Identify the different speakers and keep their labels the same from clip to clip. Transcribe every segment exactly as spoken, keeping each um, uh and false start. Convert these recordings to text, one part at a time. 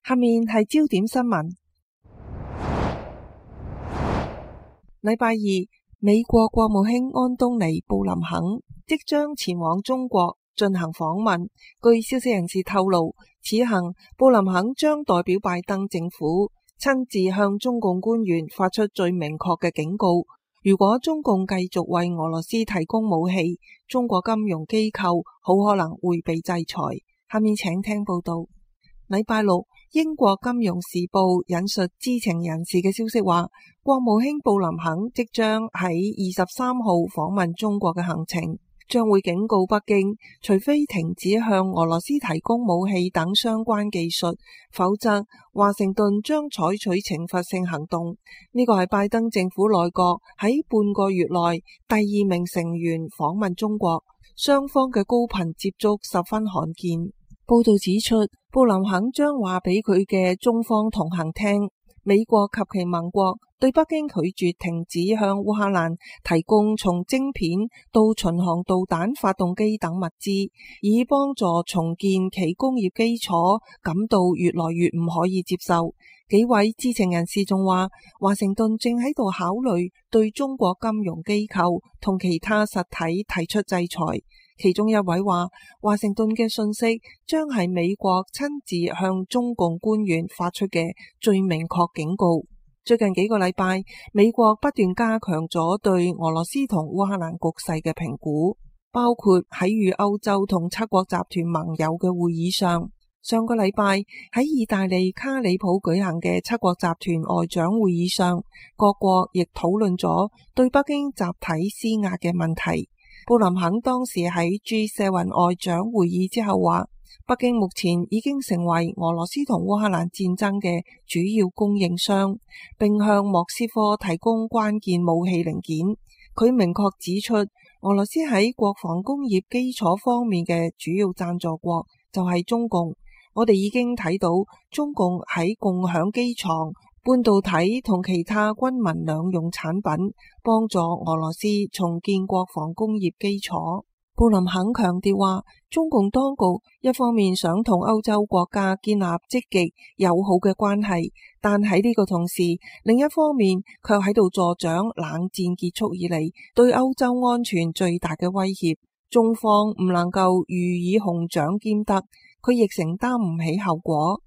Speaker 1: 下面係焦點新聞。禮拜二，美國國務卿安東尼布林肯即將前往中國進行訪問。據消息人士透露，此行布林肯將代表拜登政府親自向中共官員發出最明確嘅警告：如果中共繼續為俄羅斯提供武器，中國金融機構好可能會被制裁。下面請聽報道。禮拜六，英國金融時報引述知情人士嘅消息話，國務卿布林肯即將喺二十三號訪問中國嘅行程，將會警告北京，除非停止向俄羅斯提供武器等相關技術，否則華盛頓將採取懲罰性行動。呢個係拜登政府內閣喺半個月內第二名成員訪問中國，雙方嘅高頻接觸十分罕見。報道指出，布林肯將話俾佢嘅中方同行聽，美國及其盟國對北京拒絕停止向烏克蘭提供從晶片到巡航導彈發動機等物資，以幫助重建其工業基礎，感到越來越唔可以接受。幾位知情人士仲話，華盛頓正喺度考慮對中國金融機構同其他實體提出制裁。其中一位話，華盛頓嘅訊息將係美國親自向中共官員發出嘅最明確警告。最近幾個禮拜，美國不斷加強咗對俄羅斯同烏克蘭局勢嘅評估，包括喺與歐洲同七國集團盟友嘅會議上。上個禮拜喺意大利卡里普舉行嘅七國集團外長會議上，各國亦討論咗對北京集體施壓嘅問題。布林肯當時喺 G 七 外長會議之後話，北京目前已經成為俄羅斯同烏克蘭戰爭嘅主要供應商，並向莫斯科提供關鍵武器零件。佢明確指出，俄羅斯喺國防工業基礎方面嘅主要贊助國就係中共。我哋已經睇到中共喺共享機床、半導體同其他軍民兩用產品，幫助俄羅斯重建國防工業基礎。布林肯強調話，中共當局一方面想同歐洲國家建立積極友好嘅關係，但喺呢個同時，另一方面卻喺度助長冷戰結束以嚟對歐洲安全最大嘅威脅。中方唔能夠予以熊掌兼得，佢亦承擔唔起後果。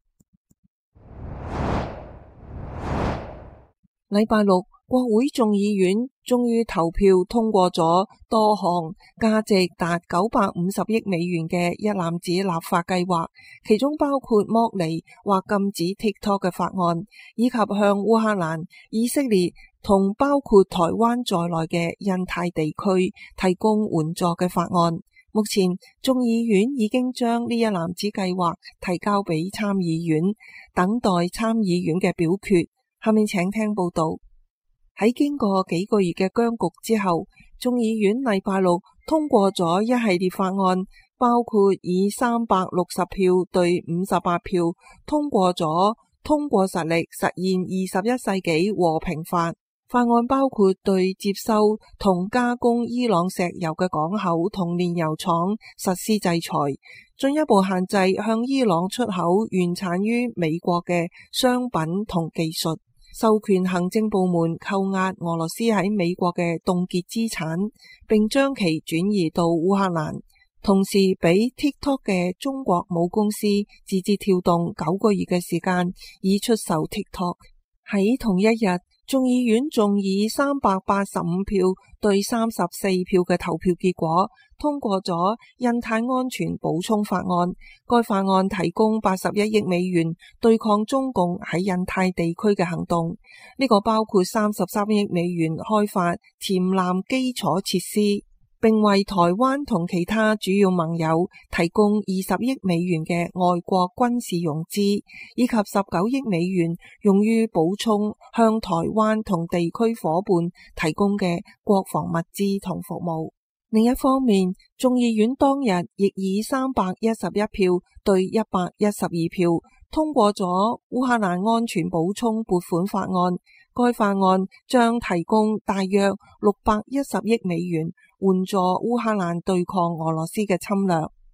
Speaker 1: 禮拜六，國會眾議院終於投票通過咗多項價值達九百五十億美元嘅一籃子立法計劃，其中包括剝離或禁止 TikTok 嘅法案，以及向烏克蘭、以色列同包括台灣在內嘅印太地區提供援助嘅法案。目前，眾議院已經將呢一籃子計劃提交俾參議院，等待參議院嘅表決。下面請聽報道。喺經過幾個月嘅僵局之後，眾議院禮拜六通過咗一系列法案，包括以三百六十票對五十八票通過咗通過實力實現二十一世紀和平法。法案包括對接收同加工伊朗石油嘅港口同煉油廠實施制裁，進一步限制向伊朗出口原產於美國嘅商品同技術，授權行政部門扣押俄羅斯喺美國嘅凍結資產，並將其轉移到烏克蘭，同時俾 TikTok 嘅中國母公司字節跳動九個月嘅時間以出售 TikTok。喺同一日，眾議院仲以三百八十五票對三十四票嘅投票結果，通過咗印太安全補充法案。該法案提供八十一億美元對抗中共喺印太地區嘅行動，呢個包括三十三億美元開發潛艦基礎設施，並為台灣同其他主要盟友提供二十億美元嘅外國軍事融資，以及十九億美元用於補充向台灣同地區夥伴提供嘅國防物資同服務。另一方面，眾議院當日亦以三百一十一票對一百一十二票通過咗烏克蘭安全補充撥款法案。該法案將提供大約六百一十億美元援助烏克蘭對抗俄羅斯嘅侵略。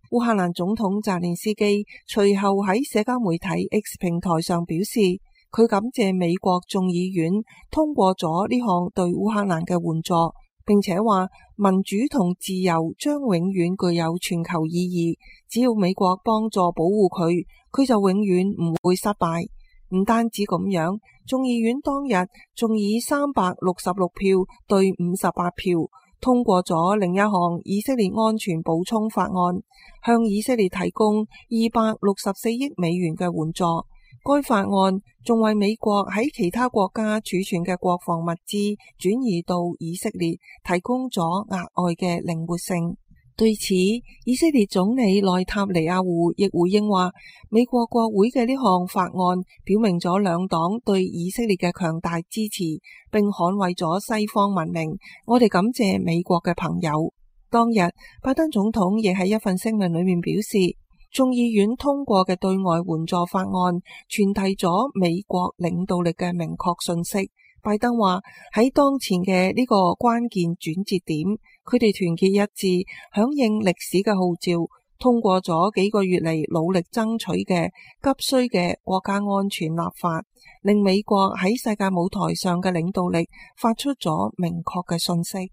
Speaker 1: 烏克蘭總統澤連斯基隨後喺社交媒體 X 平台上表示，佢感謝美國眾議院通過咗呢項對烏克蘭嘅援助，並且話民主同自由將永遠具有全球意義，只要美國幫助保護佢，佢就永遠唔會失敗。唔單止咁樣，眾議院當日仲以三百六十六票對五十八票通過咗另一項以色列安全補充法案，向以色列提供二百六十四億美元嘅援助。該法案仲為美國喺其他國家儲存嘅國防物資轉移到以色列提供咗額外嘅靈活性。對此，以色列總理內塔尼亞胡亦回應話，美國國會嘅呢項法案表明咗兩黨對以色列嘅強大支持，並捍衛咗西方文明。我哋感謝美國嘅朋友。當日，拜登總統亦喺一份聲明裏面表示，眾議院通過嘅對外援助法案傳遞咗美國領導力嘅明確信息。拜登話喺當前嘅呢個關鍵轉折點，佢哋團結一致，響應歷史嘅號召，通過咗幾個月嚟努力爭取嘅急需嘅國家安全立法，令美國喺世界舞台上嘅領導力發出咗明確嘅信息。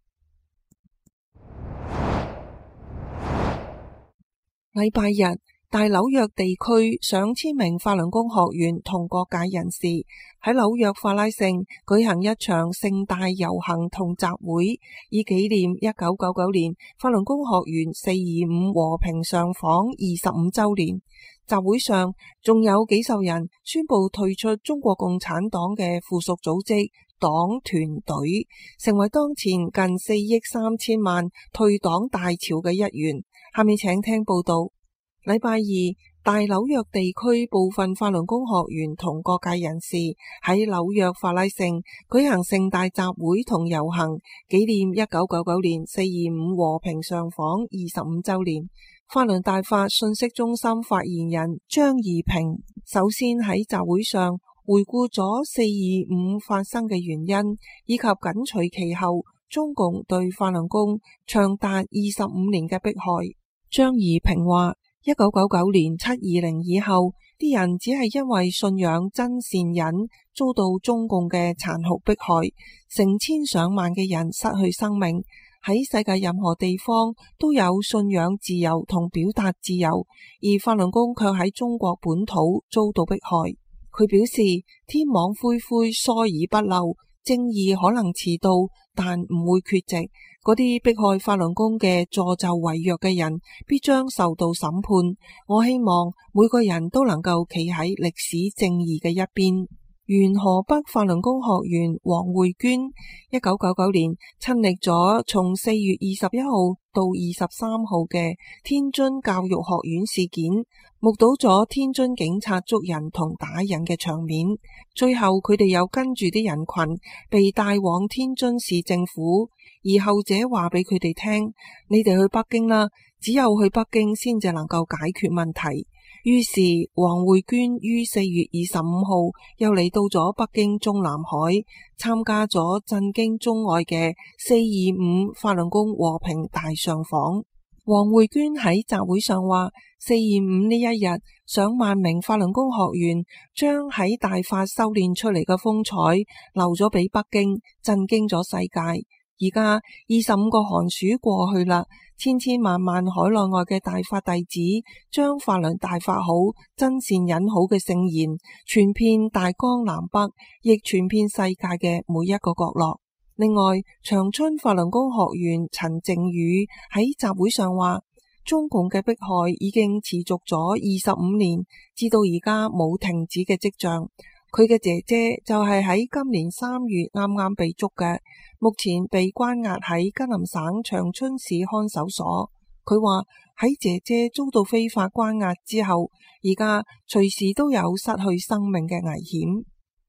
Speaker 1: 禮拜日，大紐約地區上千名法輪功學員同各界人士喺紐約法拉盛舉行一場盛大遊行同集會，以紀念一九九九年法輪功學員四二五和平上訪二十五週年。集會上仲有幾十人宣布退出中國共產黨嘅附屬組織黨團隊，成為當前近四億三千萬退黨大潮嘅一員。下面請聽報道。禮拜二，大紐約地區部分法輪功學員同各界人士喺紐約法拉盛舉行盛大集會同遊行，紀念一九九九年四二五和平上訪二十五週年。法輪大法信息中心發言人張宜平首先喺集會上回顧咗四二五發生嘅原因，以及緊隨其後中共對法輪功長達二十五年嘅迫害。張宜平話，一九九九年七二零以後，啲人只係因為信仰真善忍，遭到中共嘅殘酷迫害，成千上萬嘅人失去生命。喺世界任何地方都有信仰自由同表達自由，而法輪功卻喺中國本土遭到迫害。佢表示，天網恢恢，疏而不漏，正義可能遲到，但唔會缺席。嗰啲迫害法輪功嘅助紂為虐嘅人，必將受到審判。我希望每個人都能夠企喺歷史正義嘅一邊。原河北法輪功學員黃慧娟，一九九九年親歷咗從四月二十一號到二十三號嘅天津教育學院事件，目睹咗天津警察捉人同打人嘅場面。最後佢哋又跟住啲人群被帶往天津市政府，而後者話俾佢哋聽：你哋去北京啦，只有去北京先至能夠解決問題。於是黃慧娟於四月二十五號又嚟到咗北京中南海，參加咗震驚中外嘅四二五法輪功和平大上訪。黃慧娟喺集會上話，四二五呢一日，上萬名法輪功學員將喺大法修煉出嚟嘅風采留咗俾北京，震驚咗世界。而家二十五個寒暑過去啦，千千萬萬海內外嘅大法弟子將法輪大法好、真善忍好嘅聖言傳遍大江南北，亦傳遍世界嘅每一個角落。另外，長春法輪功學員陳靜宇喺集會上話，中共嘅迫害已經持續咗二十五年，至到而家冇停止嘅跡象。佢嘅姐姐就係喺今年三月啱啱被捉嘅，目前被關押喺吉林省長春市看守所。佢話喺姐姐遭到非法關押之後，而家隨時都有失去生命嘅危險。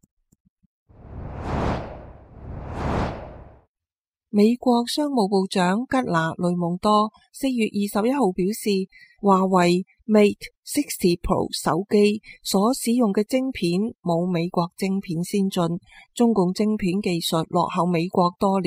Speaker 1: 美國商務部長吉拿雷蒙多四月二十一號表示，華為 Mate 六十 Pro 手機所使用嘅晶片冇美國晶片先進，中共晶片技術落後美國多年。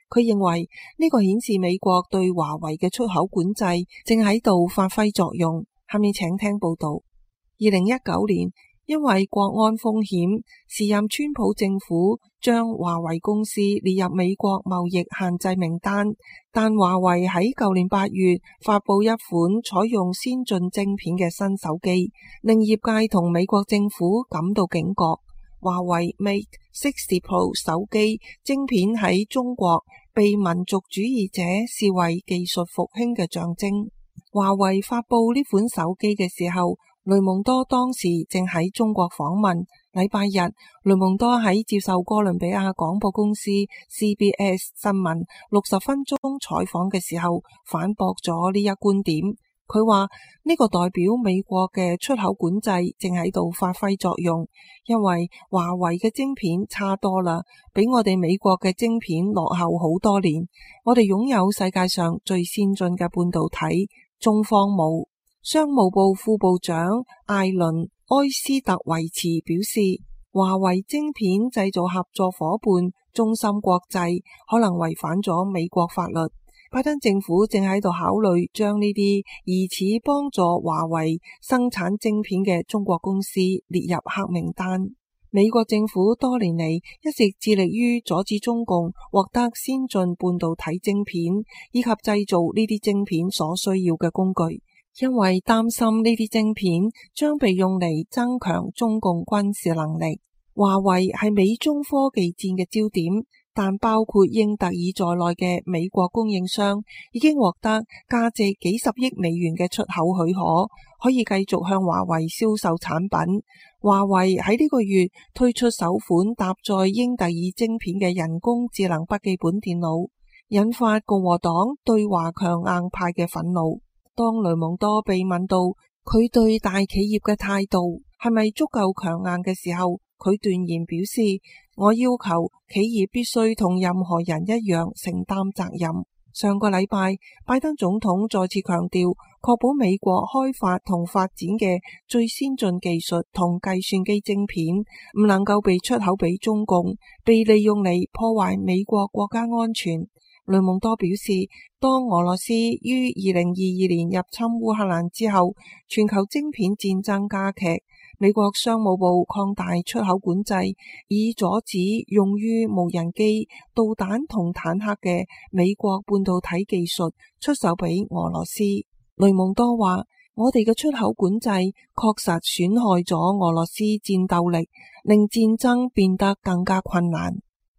Speaker 1: 佢認為呢個顯示美國對華為嘅出口管制正喺度發揮作用。下面請聽報道。二零一九年，因為國安風險，時任川普政府將華為公司列入美國貿易限制名單，但華為喺舊年八月發佈一款採用先進晶片嘅新手機，令業界同美國政府感到警覺。華為 Mate 六十 Pro 手機晶片喺中國被民族主義者視為技術復興嘅象徵。華為發佈呢款手機嘅時候，雷蒙多當時正喺中國訪問。禮拜日，雷蒙多喺接受哥倫比亞廣播公司 C B S 新聞六十分鐘採訪嘅時候，反駁咗呢一觀點。佢話呢個代表美國嘅出口管制正喺度發揮作用，因為華為嘅晶片差多啦，比我哋美國嘅晶片落後好多年。我哋擁有世界上最先進嘅半導體，中方冇。商務部副部長艾倫埃斯特維茨表示，華為晶片製造合作夥伴中芯國際可能違反咗美國法律。拜登政府正喺度考慮將呢啲疑似幫助華為生產晶片嘅中國公司列入黑名單。美國政府多年嚟一直致力於阻止中共獲得先進半導體晶片以及製造呢啲晶片所需要嘅工具，因為擔心呢啲晶片將被用嚟增強中共軍事能力。華為係美中科技戰嘅焦點，但包括英特爾在內嘅美國供應商已經獲得價值幾十億美元嘅出口許可，可以繼續向華為銷售產品。華為喺呢個月推出首款搭載英特爾晶片嘅人工智能筆記本電腦，引發共和黨對華強硬派嘅憤怒。當雷蒙多被問到佢對大企業嘅態度係咪足夠強硬嘅時候，佢斷言表示，我要求企業必須同任何人一樣承擔責任。上個禮拜，拜登總統再次強調，確保美國開發同發展嘅最先進技術同計算機晶片唔能夠被出口俾中共，被利用嚟破壞美國國家安全。雷蒙多表示，當俄羅斯於二零二二年入侵烏克蘭之後，全球晶片戰爭加劇。美國商務部擴大出口管制，以阻止用於無人機、導彈同坦克嘅美國半導體技術出售俾俄羅斯。雷蒙多話：我哋嘅出口管制確實損害咗俄羅斯戰鬥力，令戰爭變得更加困難。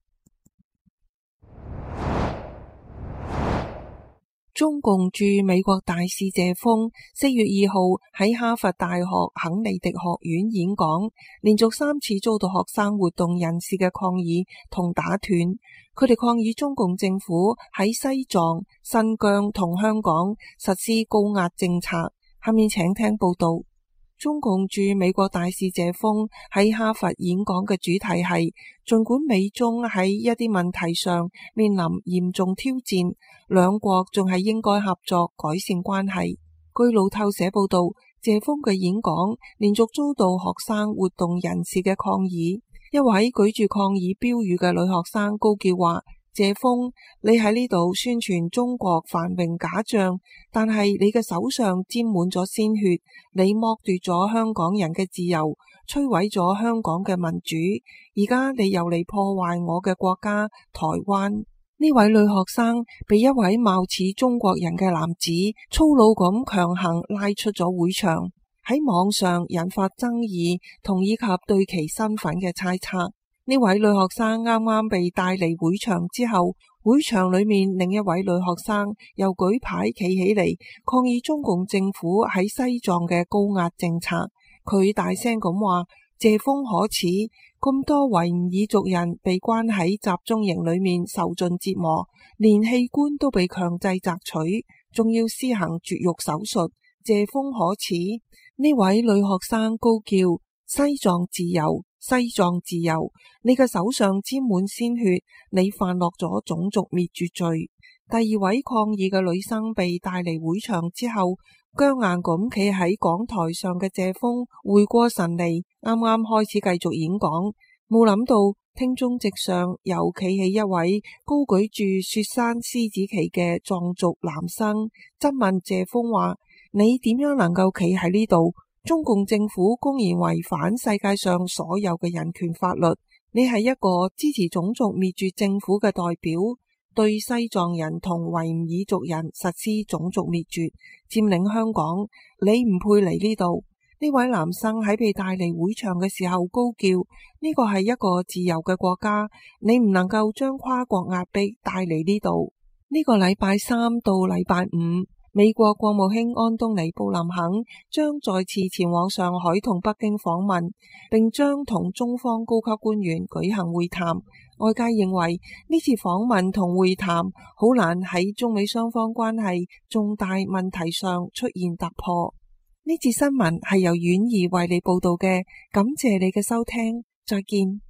Speaker 1: 中共駐美國大使謝鋒四月二號喺哈佛大學肯尼迪學院演講，連續三次遭到學生活動人士嘅抗議同打斷。佢哋抗議中共政府喺西藏、新疆同香港實施高壓政策。下面請聽報道。中共駐美國大使謝鋒喺哈佛演講嘅主題係，儘管美中喺一啲問題上面臨嚴重挑戰，兩國仲係應該合作改善關係。據路透社報道，謝鋒嘅演講連續遭到學生活動人士嘅抗議。一位舉住抗議標語嘅女學生高叫話：謝鋒，你喺呢度宣傳中國繁榮假象，但係你嘅手上沾滿咗鮮血，你剝奪咗香港人嘅自由，摧毀咗香港嘅民主，而家你又嚟破壞我嘅國家台灣。呢位女學生被一位貌似中國人嘅男子粗魯咁強行拉出咗會場，喺網上引發爭議同以及對其身份嘅猜測。呢位女學生啱啱被帶離會場之後，會場裏面另一位女學生又舉牌企起嚟抗議中共政府喺西藏嘅高壓政策。佢大聲咁話：謝鋒可恥，咁多維吾爾族人被關喺集中營裏面受盡折磨，連器官都被強制摘取，仲要施行絕育手術。謝鋒可恥。呢位女學生高叫：西藏自由，西藏自由！你嘅手上沾滿鮮血，你犯落咗種族滅絕罪。第二位抗議嘅女生被帶離會場之後，僵硬咁企喺講台上嘅謝鋒回過神嚟，啱啱開始繼續演講。 冇諗到廳中席上又企起一位高舉住雪山獅子旗嘅藏族男生，質問謝鋒話：你點樣能夠企喺呢度？中共政府公然違反世界上所有嘅人權法律，你係一個支持種族滅絕政府嘅代表，對西藏人同維吾爾族人實施種族滅絕，佔領香港，你唔配嚟呢度。呢位男生喺被帶嚟會場嘅時候高叫：呢個係一個自由嘅國家，你唔能夠將跨國壓迫帶嚟呢度。呢個禮拜三到禮拜五，美國國務卿安東尼布林肯將再次前往上海同北京訪問，並將同中方高級官員舉行會談。外界認為呢次訪問同會談好難喺中美雙方關係重大問題上出現突破。呢節新聞係由婉兒為你報道嘅，感謝你嘅收聽，再見。